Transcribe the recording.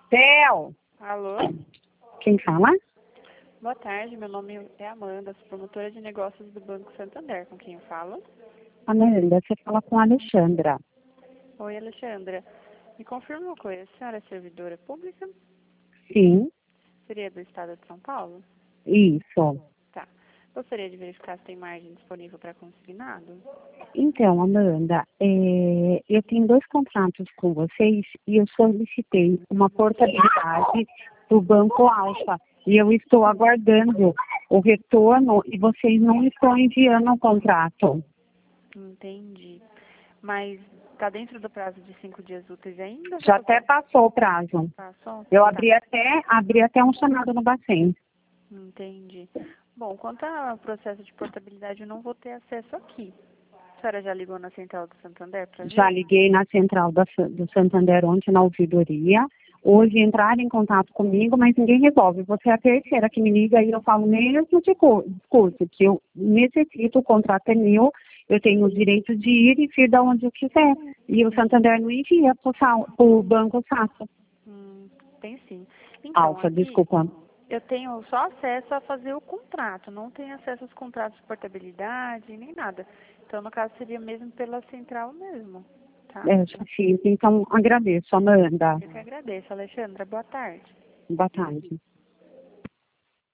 Theo, Alô? quem fala? Boa tarde, meu nome é Amanda, sou promotora de negócios do Banco Santander. Com quem eu falo? Amanda, você fala com a Alexandra. Oi, Alexandra. Me confirma uma coisa, a senhora é servidora pública? Sim, Seria do estado de São Paulo? isso. Tá. Gostaria de verificar se tem margem disponível para consignado? Então, Amanda, eu tenho 2 contratos com vocês e eu solicitei uma portabilidade do Banco Alfa. E eu estou aguardando o retorno e vocês não estão enviando o contrato. Entendi. Mas está dentro do prazo de 5 dias úteis ainda? Já até passou o prazo. Passou? Eu Tá. abri até um chamado no Bacen. Entendi. Bom, quanto ao processo de portabilidade, eu não vou ter acesso aqui. A senhora já ligou na central do Santander para ver? Já liguei na central do Santander ontem na ouvidoria. Hoje entraram em contato comigo, mas ninguém resolve. Você é a terceira que me liga e eu falo mesmo de curso, que eu necessito, o contrato é meu, eu tenho o direito de ir e vir de onde eu quiser. E o Santander não envia para o Banco Safra. Tem sim. Então, Alfa, aqui desculpa. eu tenho só acesso a fazer o contrato, não tenho acesso aos contratos de portabilidade nem nada. Então, no caso, seria mesmo pela central mesmo, tá? É difícil. Então, agradeço, Amanda. Eu que agradeço, Alexandra. Boa tarde. Boa tarde.